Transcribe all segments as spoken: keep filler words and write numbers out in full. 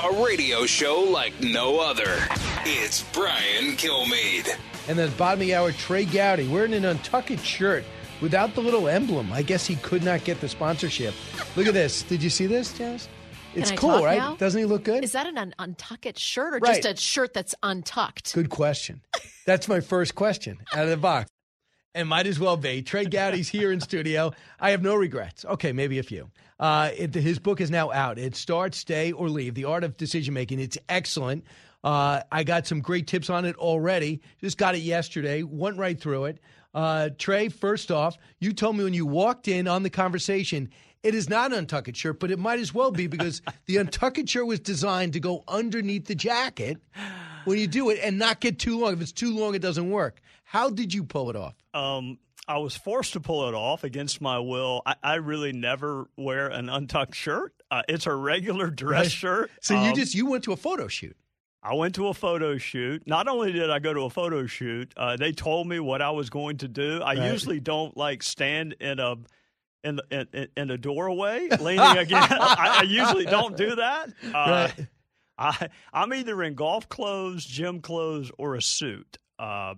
A radio show like no other. It's Brian Kilmeade. And then bottom of the hour, Trey Gowdy wearing an Untuckit shirt without the little emblem. I guess he could not get the sponsorship. Look at this. Did you see this, Janice? It's Can I cool, talk right? now? Doesn't he look good? Is that an un- untucked shirt or Right. just a shirt that's untucked? Good question. That's my first question out of the box. And might as well be. Trey Gowdy's here in studio. I have no regrets. Okay, maybe a few. Uh, it, his book is now out. It Start, Stay, or Leave, The Art of Decision Making. It's excellent. Uh, I got some great tips on it already. Just got it yesterday. Went right through it. Uh, Trey, first off, you told me when you walked in on the conversation, it is not an Untuckit shirt, but it might as well be because the Untuckit shirt was designed to go underneath the jacket when you do it and not get too long. If it's too long, it doesn't work. How did you pull it off? Um, I was forced to pull it off against my will. I, I really never wear an untucked shirt. Uh, it's a regular dress Right. shirt. So you Um, just you went to a photo shoot. I went to a photo shoot. Not only did I go to a photo shoot, uh, they told me what I was going to do. I Right. usually don't like stand in a in the, in, in a doorway leaning against. I, I usually don't do that. Uh, Right. I I'm either in golf clothes, gym clothes, or a suit. Uh,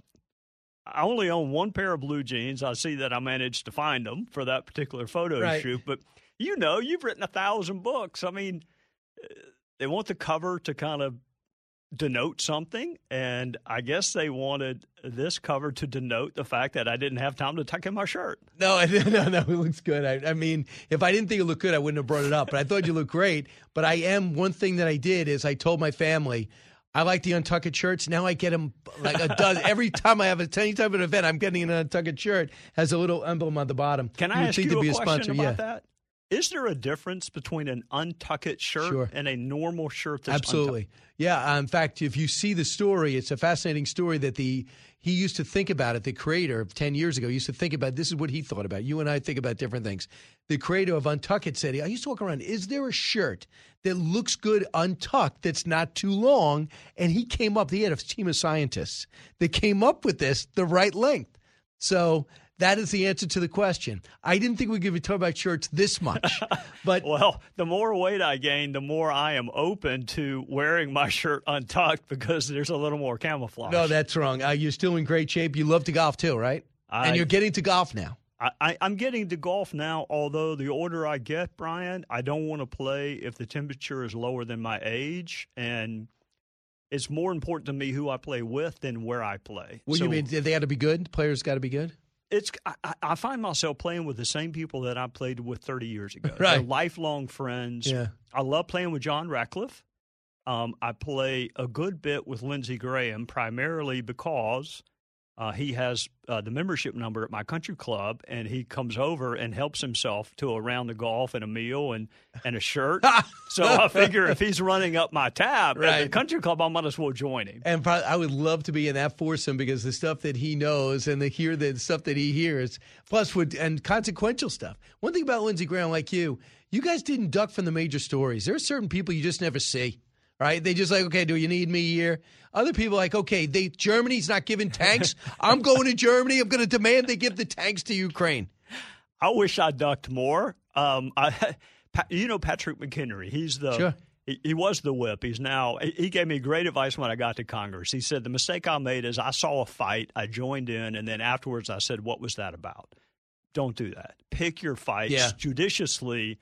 I only own one pair of blue jeans. I see that I managed to find them for that particular photo Right. shoot. But you know, you've written a thousand books. I mean, uh, they want the cover to kind of denote something, and I guess they wanted this cover to denote the fact that I didn't have time to tuck in my shirt. No, no, no, it looks good. I, I mean, if I didn't think it looked good, I wouldn't have brought it up. But I thought you looked great. But I am, one thing that I did is I told my family, I like the Untuckit shirts. Now I get them like a dozen. Every time I have a any type of event, I'm getting an Untuckit shirt. Has a little emblem on the bottom. Can You I would ask think you there'd a be question sponsor. about Yeah. that? Is there a difference between an untucked shirt Sure. and a normal shirt that's Absolutely. untucked? Yeah. uh, In fact, if you see the story, it's a fascinating story that the he used to think about it. The creator of ten years ago used to think about this is what he thought about. You and I think about different things. The creator of Untuckit said, I used to walk around, is there a shirt that looks good untucked that's not too long? And he came up, he had a team of scientists that came up with this the right length. So that is the answer to the question. I didn't think we could be talking about shirts this much, but Well, the more weight I gain, the more I am open to wearing my shirt untucked because there's a little more camouflage. no, that's wrong. Uh, you're still in great shape. You love to golf too, right? I- and you're getting to golf now. I, I, I'm getting to golf now, although the older I get, Brian, I don't want to play if the temperature is lower than my age. And it's more important to me who I play with than where I play. What do So you mean? They got to be good? Players got to be good? It's I, I find myself playing with the same people that I played with thirty years ago. Right. They're lifelong friends. Yeah. I love playing with John Ratcliffe. Um, I play a good bit with Lindsey Graham, primarily because uh, he has uh, the membership number at my country club, and he comes over and helps himself to a round of golf and a meal and, and a shirt. So I figure if he's running up my tab at the Right. country club, I might as well join him. And probably, I would love to be in that foursome because the stuff that he knows and the hear the stuff that he hears, plus would and consequential stuff. One thing about Lindsey Graham, like you, you guys didn't duck from the major stories. There are certain people you just never see. Right? They just like, okay, do you need me here? Other people like, okay, they Germany's not giving tanks. I'm going to Germany. I'm going to demand they give the tanks to Ukraine. I wish I ducked more. Um, I, Pa- you know Patrick McHenry. He's the Sure. he, he was the whip. He's now. He he gave me great advice when I got to Congress. He said the mistake I made is I saw a fight, I joined in, and then afterwards I said, "What was that about?" Don't do that. Pick your fights Yeah. judiciously.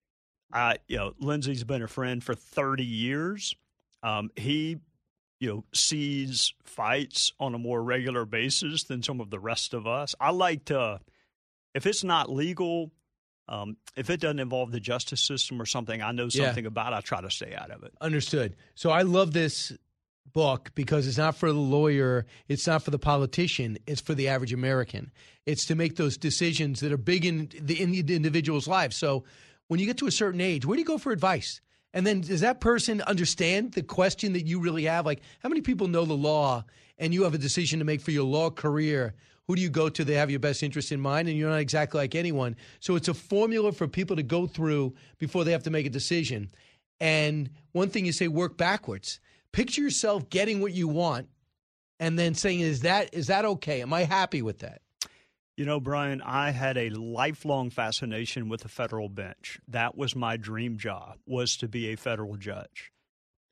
I, you know, Lindsey's been a friend for thirty years. Um, he, you know, sees fights on a more regular basis than some of the rest of us. I like to, if it's not legal, um, if it doesn't involve the justice system or something I know Yeah. something about, I try to stay out of it. Understood. So I love this book because it's not for the lawyer, it's not for the politician, it's for the average American. It's to make those decisions that are big in the, in the individual's life. So when you get to a certain age, where do you go for advice? And then does that person understand the question that you really have? Like, how many people know the law and you have a decision to make for your law career? Who do you go to? They have your best interest in mind, and you're not exactly like anyone. So it's a formula for people to go through before they have to make a decision. And one thing you say, work backwards. Picture yourself getting what you want and then saying, is that is that okay? Am I happy with that? You know, Brian, I had a lifelong fascination with the federal bench. That was my dream job, was to be a federal judge.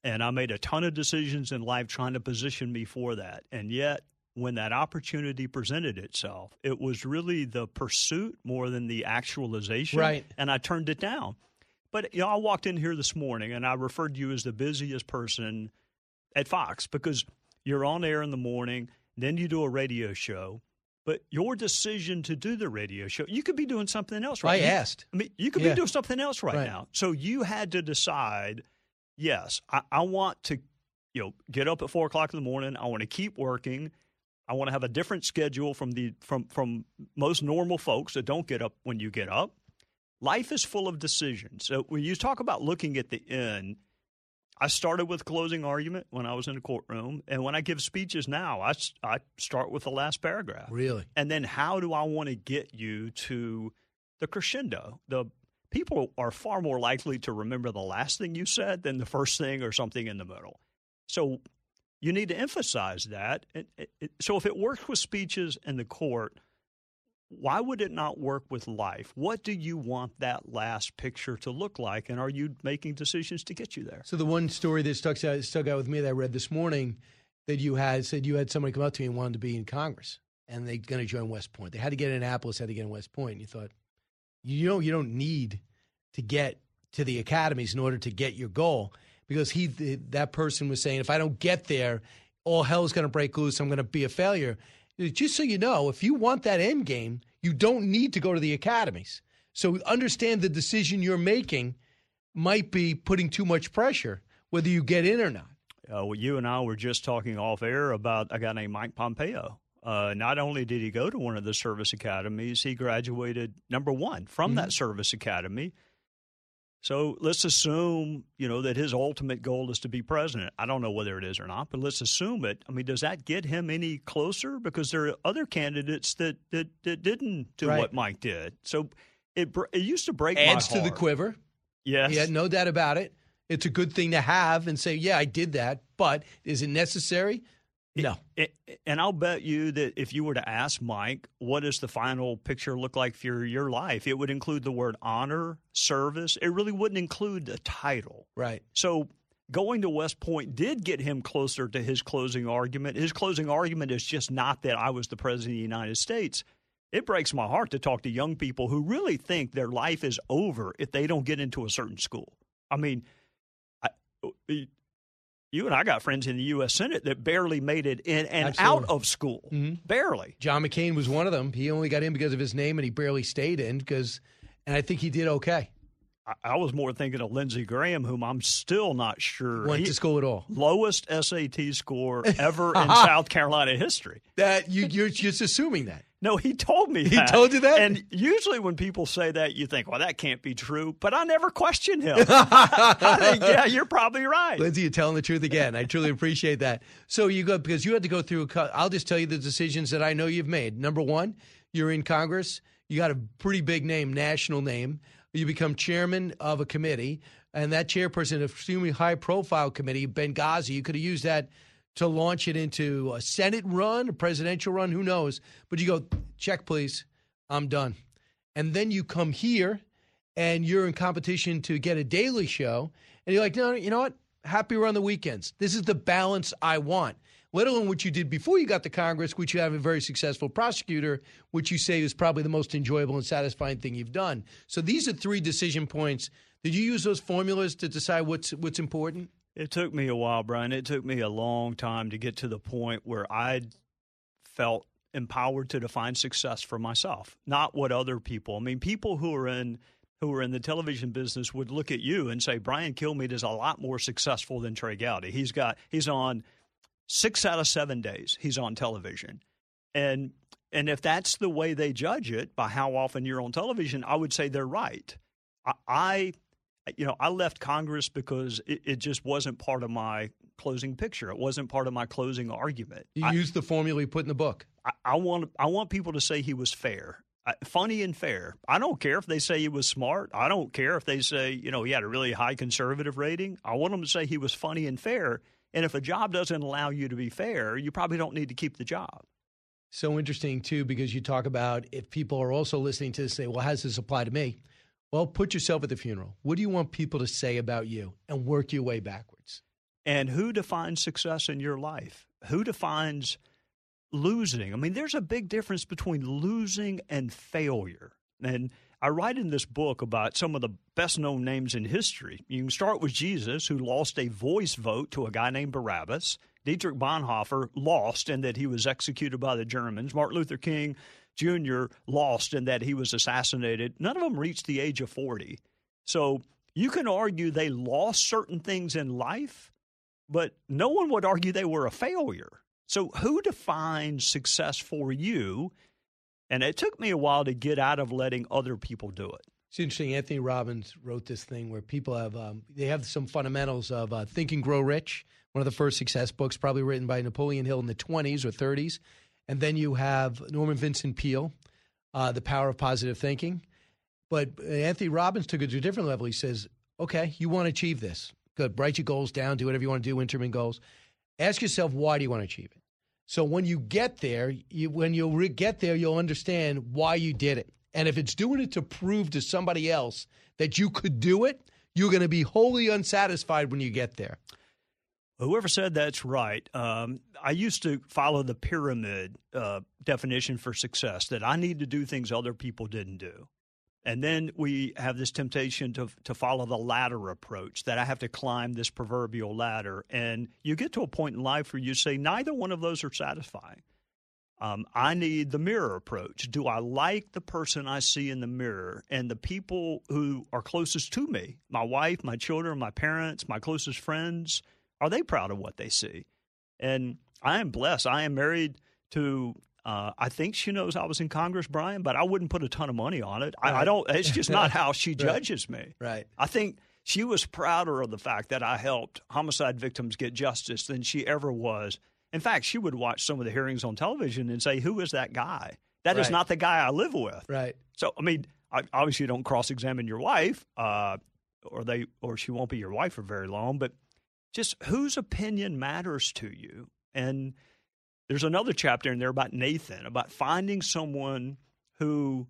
And I made a ton of decisions in life trying to position me for that. And yet, when that opportunity presented itself, it was really the pursuit more than the actualization. Right. And I turned it down. But, you know, I walked in here this morning and I referred to you as the busiest person at Fox because you're on air in the morning, then you do a radio show. But your decision to do the radio show, you could be doing something else right I now. asked. I mean, you could Yeah. be doing something else right, Right. now. So you had to decide, yes, I, I want to, you know, get up at four o'clock in the morning. I want to keep working. I want to have a different schedule from the from from most normal folks that don't get up when you get up. Life is full of decisions. So when you talk about looking at the end, I started with closing argument when I was in the courtroom. And when I give speeches now, I, I start with the last paragraph. Really? And then how do I want to get you to the crescendo? The people are far more likely to remember the last thing you said than the first thing or something in the middle. So you need to emphasize that. It, it, it, so if it works with speeches in the court, why would it not work with life? What do you want that last picture to look like? And are you making decisions to get you there? So the one story that stuck out, stuck out with me that I read this morning that you had said you had somebody come up to you and wanted to be in Congress, and they're going to join West Point. They had to get in Annapolis, had to get in West Point. And you thought, you know, you don't need to get to the academies in order to get your goal, because he that person was saying, if I don't get there, all hell's going to break loose. I'm going to be a failure. Just so you know, if you want that end game, you don't need to go to the academies. So understand the decision you're making might be putting too much pressure, whether you get in or not. Uh, well, you and I were just talking off air about a guy named Mike Pompeo. Uh, not only did he go to one of the service academies, he graduated number one from mm-hmm. that service academy. So let's assume, you know, that his ultimate goal is to be president. I don't know whether it is or not, but let's assume it. I mean, does that get him any closer? Because there are other candidates that that, that didn't do right. what Mike did. So it it used to break Adds my heart. to the quiver. Yes. Yeah, no doubt about it. It's a good thing to have and say, yeah, I did that, but is it necessary? No. It, it, and I'll bet you that if you were to ask Mike, what does the final picture look like for your life? It would include the word honor, service. It really wouldn't include the title. Right. So going to West Point did get him closer to his closing argument. His closing argument is just not that I was the president of the United States. It breaks my heart to talk to young people who really think their life is over if they don't get into a certain school. I mean, I, you and I got friends in the U S Senate that barely made it in and Absolutely. out of school. Mm-hmm. Barely. John McCain was one of them. He only got in because of his name, and he barely stayed in because, and I think he did okay. I, I was more thinking of Lindsey Graham, whom I'm still not sure. Went he, to school at all. Lowest S A T score ever in South Carolina history. That you, You're just assuming that. No, he told me He that. told you that? And usually when people say that, you think, well, that can't be true. But I never question him. I think, yeah, you're probably right. Lindsey, you're telling the truth again. I truly appreciate that. So you go, because you had to go through, a, I'll just tell you the decisions that I know you've made. Number one, you're in Congress. You got a pretty big name, national name. You become chairman of a committee. And that chairperson, an extremely high-profile committee, Benghazi, you could have used that to launch it into a Senate run, a presidential run, who knows. But you go, check, please, I'm done. And then you come here, and you're in competition to get a daily show, and you're like, no, you know what? Happier on the weekends. This is the balance I want. Let alone what you did before you got to Congress, which you have a very successful prosecutor, which you say is probably the most enjoyable and satisfying thing you've done. So these are three decision points. Did you use those formulas to decide what's what's important? It took me a while, Brian. It took me a long time to get to the point where I felt empowered to define success for myself, not what other people. I mean, people who are in who are in the television business would look at you and say, Brian Kilmeade is a lot more successful than Trey Gowdy. He's got he's on six out of seven days he's on television. And and if that's the way they judge it by how often you're on television, I would say they're right. I, I You know, I left Congress because it, it just wasn't part of my closing picture. It wasn't part of my closing argument. You I, used the formula you put in the book. I, I want I want people to say he was fair, I, funny and fair. I don't care if they say he was smart. I don't care if they say, you know, he had a really high conservative rating. I want them to say he was funny and fair. And if a job doesn't allow you to be fair, you probably don't need to keep the job. So interesting, too, because you talk about if people are also listening to this, say, well, how does this apply to me? Well, put yourself at the funeral. What do you want people to say about you? And work your way backwards. And who defines success in your life? Who defines losing? I mean, there's a big difference between losing and failure. And I write in this book about some of the best-known names in history. You can start with Jesus, who lost a voice vote to a guy named Barabbas. Dietrich Bonhoeffer lost in that he was executed by the Germans. Martin Luther King Junior lost in that he was assassinated. None of them reached the age of forty. So you can argue they lost certain things in life, but no one would argue they were a failure. So who defines success for you? And it took me a while to get out of letting other people do it. It's interesting. Anthony Robbins wrote this thing where people have um, they have some fundamentals of uh, Think and Grow Rich, one of the first success books, probably written by Napoleon Hill in the twenties or thirties. And then you have Norman Vincent Peale, uh, The Power of Positive Thinking. But Anthony Robbins took it to a different level. He says, okay, you want to achieve this. Good. Write your goals down. Do whatever you want to do, intermittent goals. Ask yourself, why do you want to achieve it? So when you get there, you, when you re- get there, you'll understand why you did it. And if it's doing it to prove to somebody else that you could do it, you're going to be wholly unsatisfied when you get there. Whoever said that's right. Um, I used to follow the pyramid uh, definition for success, that I need to do things other people didn't do. And then we have this temptation to to follow the ladder approach, that I have to climb this proverbial ladder. And you get to a point in life where you say neither one of those are satisfying. Um, I need the mirror approach. Do I like the person I see in the mirror? And the people who are closest to me, my wife, my children, my parents, my closest friends, are they proud of what they see? And I am blessed. I am married to Uh, I think she knows I was in Congress, Brian, but I wouldn't put a ton of money on it. I, right. I don't. It's just not how she judges right. me. Right. I think she was prouder of the fact that I helped homicide victims get justice than she ever was. In fact, she would watch some of the hearings on television and say, "Who is that guy? That right. is not the guy I live with." Right. So, I mean, I, obviously, you don't cross-examine your wife, uh, or they, or she won't be your wife for very long. But just whose opinion matters to you, and there's another chapter in there about Nathan, about finding someone who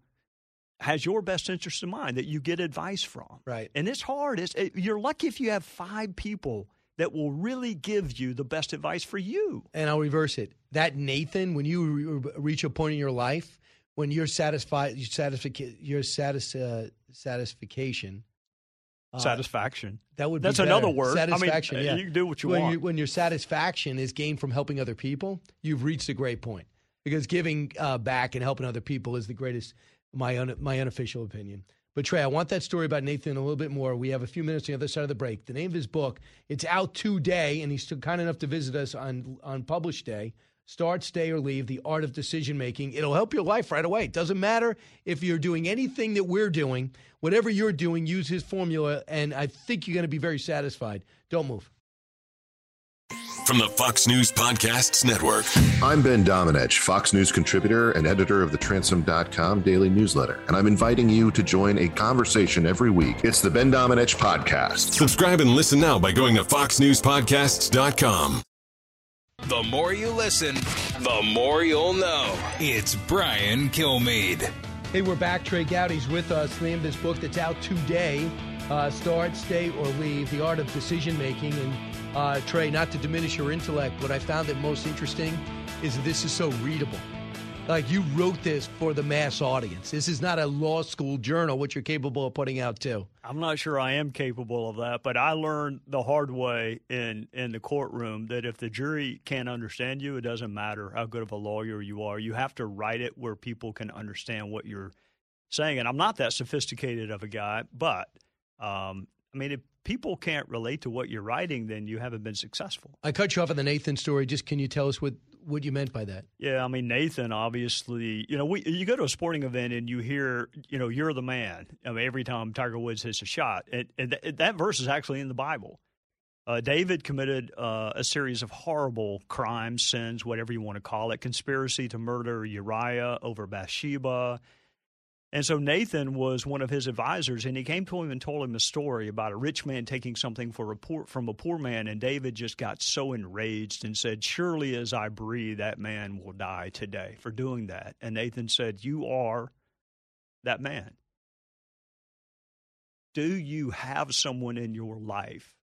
has your best interest in mind, that you get advice from. Right. And it's hard. It's, it, you're lucky if you have five people that will really give you the best advice for you. And I'll reverse it. That Nathan, when you re- reach a point in your life when you're satisfied, your satisfic- your satis- uh, satisfaction. Uh, Satisfaction. That would be That's better. another word. Satisfaction, I mean, yeah. You can do what you when want. You, when your satisfaction is gained from helping other people, you've reached a great point. Because giving uh, back and helping other people is the greatest, my un, my unofficial opinion. But Trey, I want that story about Nathan a little bit more. We have a few minutes on the other side of the break. The name of his book, it's out today, and he's kind enough to visit us on, on published day. Start, Stay, or Leave, The Art of Decision Making. It'll help your life right away. It doesn't matter if you're doing anything that we're doing. Whatever you're doing, use his formula, and I think you're going to be very satisfied. Don't move. From the Fox News Podcasts Network. I'm Ben Domenech, Fox News contributor and editor of the Transom dot com daily newsletter, and I'm inviting you to join a conversation every week. It's the Ben Domenech Podcast. Subscribe and listen now by going to fox news podcasts dot com. The more you listen, the more you'll know. It's Brian Kilmeade. Hey, we're back. Trey Gowdy's with us. The name of this book that's out today, uh, Start, Stay, or Leave, The Art of Decision Making. And uh, Trey, not to diminish your intellect, what I found it most interesting is that this is so readable. Like, you wrote this for the mass audience. This is not a law school journal, which you're capable of putting out too. I'm not sure I am capable of that, but I learned the hard way in, in the courtroom that if the jury can't understand you, it doesn't matter how good of a lawyer you are. You have to write it where people can understand what you're saying. And I'm not that sophisticated of a guy, but, um, I mean, if people can't relate to what you're writing, then you haven't been successful. I cut you off on the Nathan story. Just can you tell us what, what you meant by that? Yeah, I mean, Nathan, obviously, you know, we, you go to a sporting event and you hear, you know, you're the man. I mean, every time Tiger Woods hits a shot. And, and th- that verse is actually in the Bible. Uh, David committed uh, a series of horrible crimes, sins, whatever you want to call it, conspiracy to murder Uriah over Bathsheba. And so Nathan was one of his advisors, and he came to him and told him a story about a rich man taking something for a poor, from a poor man, and David just got so enraged and said, "Surely as I breathe, that man will die today for doing that." And Nathan said, "You are that man." Do you have someone in your life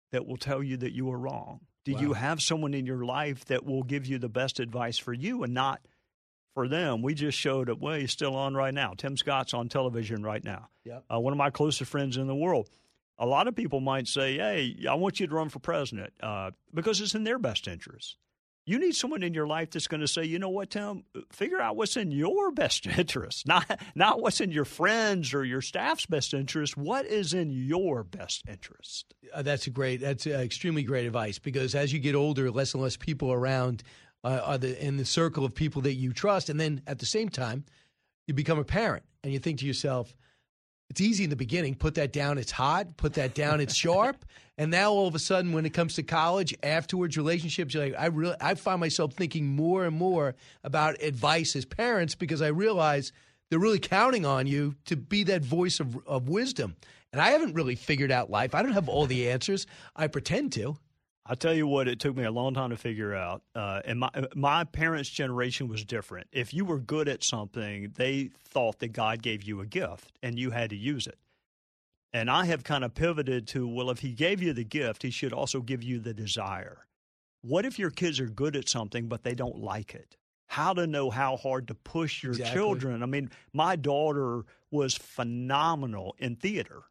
that will tell you that you are wrong? Do Wow. you have someone in your life that will give you the best advice for you and not for them? We just showed up. Well, he's still on right now. Tim Scott's on television right now. Yep. Uh, one of my closest friends in the world. A lot of people might say, hey, I want you to run for president uh, because it's in their best interest. You need someone in your life that's going to say, you know what, Tim, figure out what's in your best interest, not not what's in your friends or your staff's best interest. What is in your best interest? Uh, that's a great, that's uh, extremely great advice, because as you get older, less and less people around uh, are the, in the circle of people that you trust. And then at the same time, you become a parent and you think to yourself, it's easy in the beginning, put that down, it's hot, put that down, it's sharp. And now all of a sudden, when it comes to college, afterwards, relationships, you're like, I really, I find myself thinking more and more about advice as parents, because I realize they're really counting on you to be that voice of, of wisdom. And I haven't really figured out life. I don't have all the answers. I pretend to. I'll tell you what, it took me a long time to figure out. Uh, and my my parents' generation was different. If you were good at something, they thought that God gave you a gift and you had to use it. And I have kind of pivoted to, well, if he gave you the gift, he should also give you the desire. What if your kids are good at something, but they don't like it? How to know how hard to push your Exactly. children. I mean, my daughter was phenomenal in theater.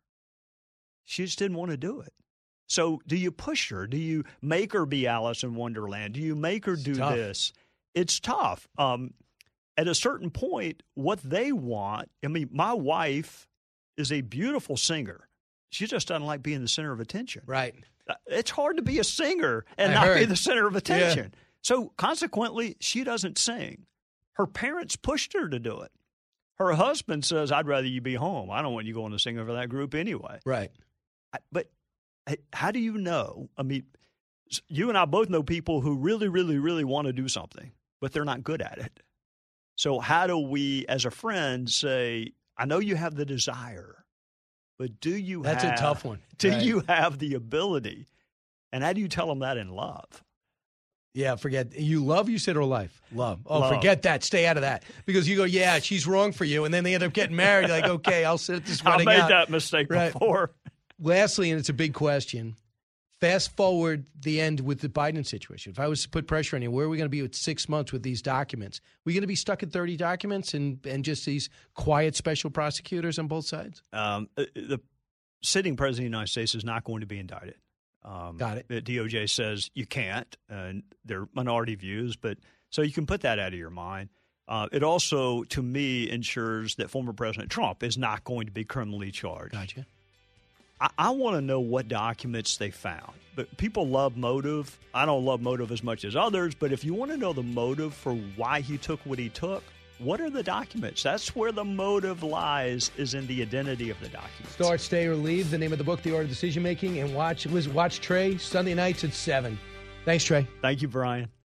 She just didn't want to do it. So do you push her? Do you make her be Alice in Wonderland? Do you make her It's do tough. this? It's tough. Um, at a certain point, what they want, I mean, my wife is a beautiful singer. She just doesn't like being the center of attention. Right. It's hard to be a singer and I not be heard. the center of attention. So consequently, she doesn't sing. Her parents pushed her to do it. Her husband says, I'd rather you be home. I don't want you going to sing for that group anyway. Right. I- But how do you know? I mean, you and I both know people who really, really, really want to do something, but they're not good at it. So how do we, as a friend, say, I know you have the desire, but do you That's have, a tough one. do Right. you have the ability? And how do you tell them that in love? Yeah, forget. You love, you said, or life? Love. Oh, Love. forget that. Stay out of that. Because you go, yeah, she's wrong for you. And then they end up getting married. You're like, okay, I'll sit at this I wedding made out. that mistake Right. before. Lastly, and it's a big question, fast forward the end with the Biden situation. If I was to put pressure on you, where are we going to be with six months with these documents? Are we going to be stuck at thirty documents and, and just these quiet special prosecutors on both sides? Um, the sitting president of the United States is not going to be indicted. Um, Got it. The D O J says you can't, and they're minority views, but so you can put that out of your mind. Uh, it also, to me, ensures that former President Trump is not going to be criminally charged. Gotcha. I, I want to know what documents they found. But people love motive. I don't love motive as much as others, but if you want to know the motive for why he took what he took, what are the documents? That's where the motive lies, is in the identity of the documents. Start, Stay, or Leave, the name of the book, The Art of Decision Making. And watch, watch Trey Sunday nights at seven. Thanks, Trey. Thank you, Brian.